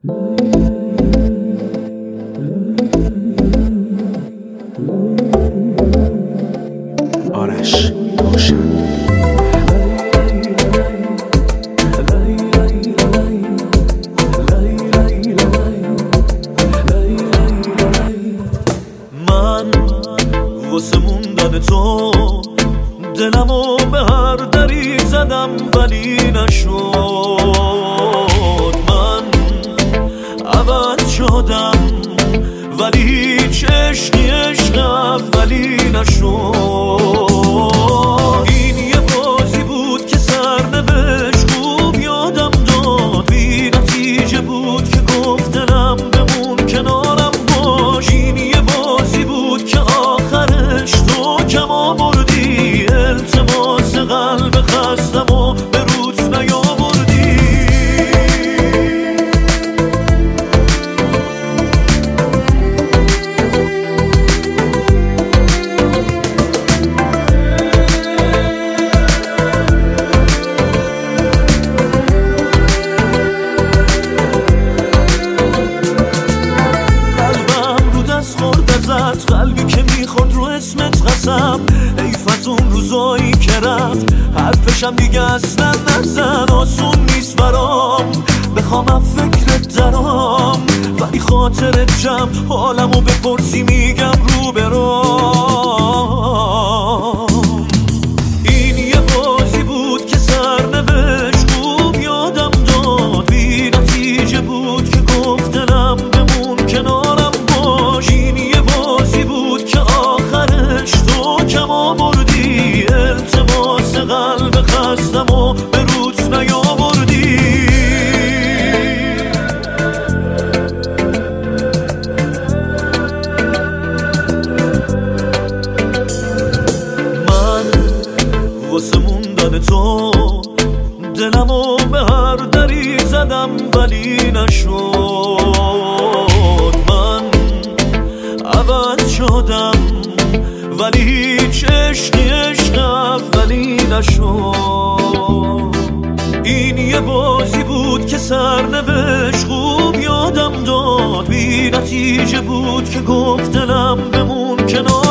آرش روشن. من واسه موندن تو دلمو به هر دری زدم ولی نشد. من عوض شدم ولی هیچ عشقی عشق اولی نشد. این یه بازی بود که سرنوشت خوب یادم داد، بی نتیجه بود که گفت دلم بمون کنارم باش. این یه بازی بود که آخرش تو کم آوردی، التماس قلب خستم و به روز نیاوردی. قلبی که میخواد رو اسمت قسم، حیف از اون روزایی که رفت حرفشم دیگه اصلا نزن. آسون نیست برام بخوام فکرت درام، ولی خاطرت جمع حالمو بپرسی میگم رو برام. این یه بازی بود که سرنوشت خوب یادم داد، بی نتیجه بود که گفت دلم بمون کنارم باش. این یه بازی بود که آخرش تو کم آوردی، التماس قلب خستم و به روز نیاوردی. من واسه موندن تو دلمو به هر دری زدم ولی نشد. من عوض شدم ولی هیچ عشقی عشق اولی نشد. این یه بازی بود که سرنوشت خوب یادم داد، بی نتیجه بود که گفت دلم بمون کنار